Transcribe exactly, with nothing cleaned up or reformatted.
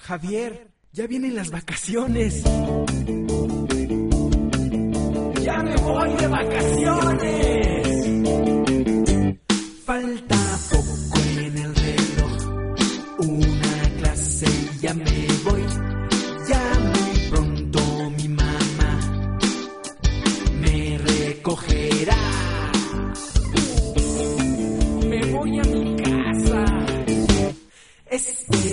Javier, ya vienen las vacaciones. ¡Ya me voy de vacaciones! Falta poco en el reloj, una clase y ya me voy. Ya muy pronto mi mamá me recogerá. Me voy a mi casa. Este